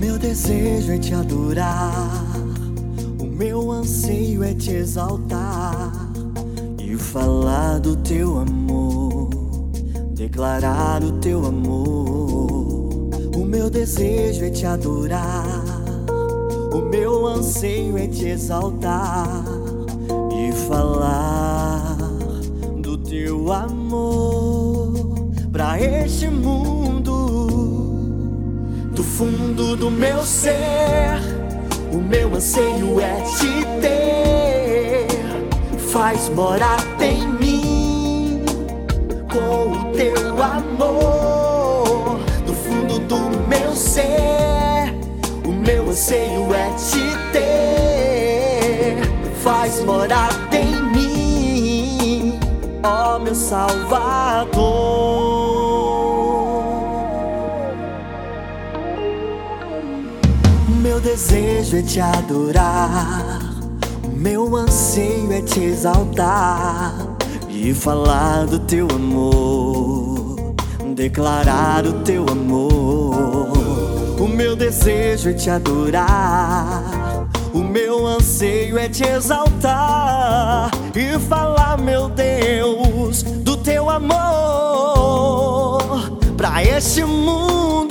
meu desejo é te adorar, o meu anseio é te exaltar e falar do teu amor, declarar o teu amor. O meu desejo é te adorar, o meu anseio é te exaltar e falar do teu amor pra este mundo. Do fundo do meu ser, o meu anseio é te ter. Faz morada em mim com o teu amor. Do fundo do meu ser, o meu anseio é te ter. Faz morada em mim, ó meu Salvador. Meu desejo é te adorar, o meu anseio é te exaltar e falar do teu amor, declarar o teu amor. O meu desejo é te adorar, o meu anseio é te exaltar e falar, meu Deus, do teu amor pra este mundo.